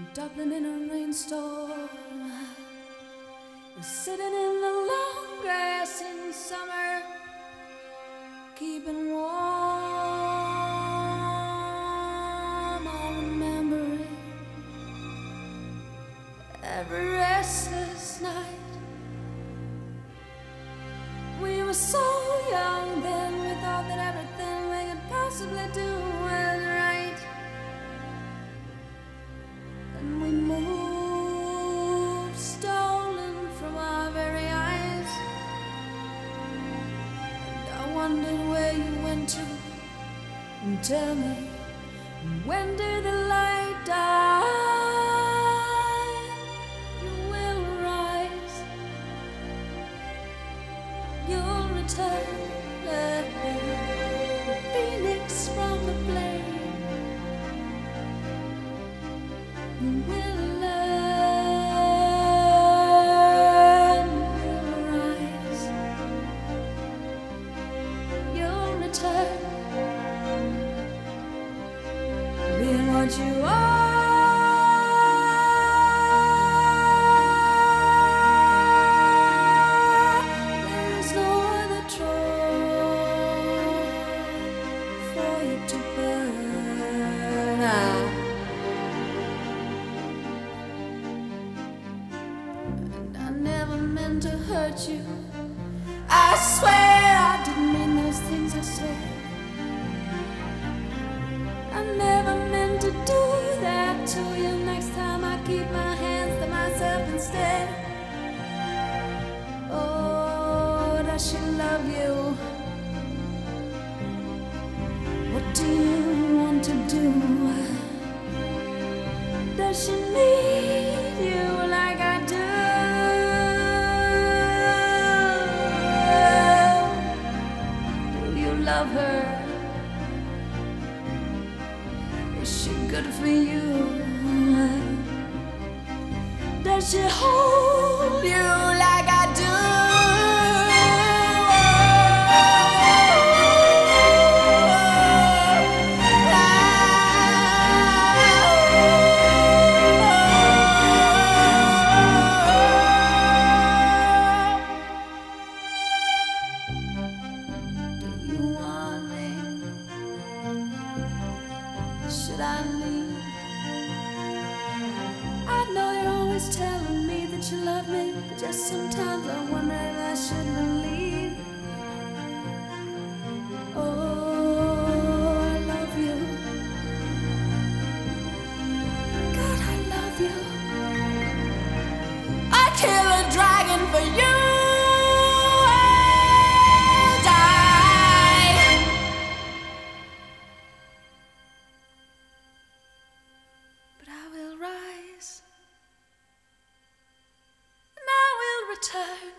Dublin in a rainstorm, sitting in the long grass in summer, keeping warm. I remember it every restless night. We were so young then, we thought that everything we could possibly do was right. And we moved, stolen from our very eyes. And I wondered where you went to. And tell me, when did the light die? You will rise, you'll return, the phoenix from the flame. You will learn, you'll rise, you'll return, being what you are. There is no other Troy for you to burn out. I never meant to hurt you. I swear I didn't mean those things I said. I never meant to do that to you. Next time I keep my hands to myself instead. Oh, does she love you? What do you want to do? Does she need you like I do? Love her? Is she good for you? Does she hold you like I do? Should I leave? I know you're always telling me that you love me, but just sometimes I wonder if I should believe. Oh, I love you. God, I love you. I'd kill a dragon for you. But I will rise, and I will return.